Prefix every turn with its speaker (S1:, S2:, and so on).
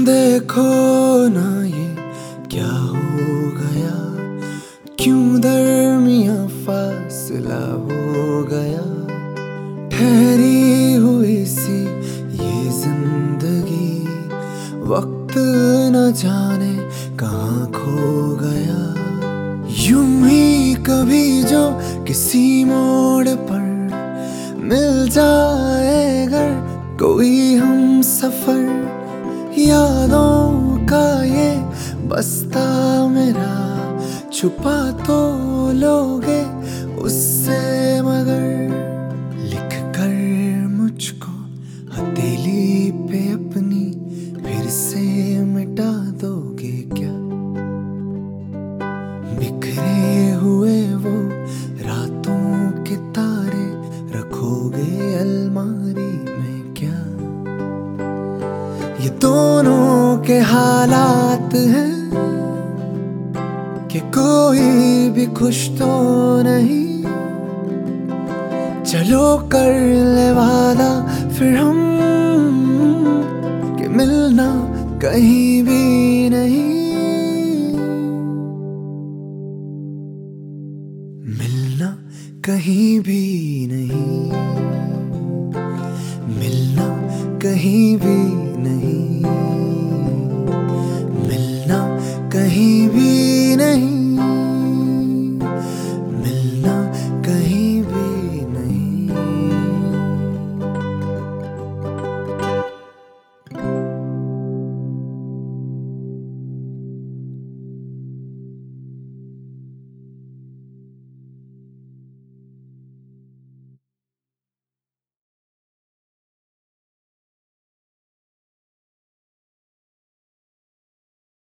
S1: देखो ना ये क्या हो गया, क्यों दरमिया फासला हो गया। ठहरी हुई सी ये जिंदगी, वक्त न जाने कहाँ खो गया। यूं ही कभी जो किसी मोड़ पर मिल जाए अगर कोई हम सफर, यादों का ये बस्ता मेरा छुपा तो लोगे उससे मगर। लिख कर मुझको हथेली पे अपनी फिर से मिटा दोगे क्या। बिखरे हुए वो रातों के तारे रखोगे अलमारी में क्या। ये दोनों के हालात हैं कि कोई भी खुश तो नहीं। चलो कर ले वादा फिर हम कि मिलना कहीं भी नहीं। मिलना कहीं भी नहीं, मिलना कहीं भी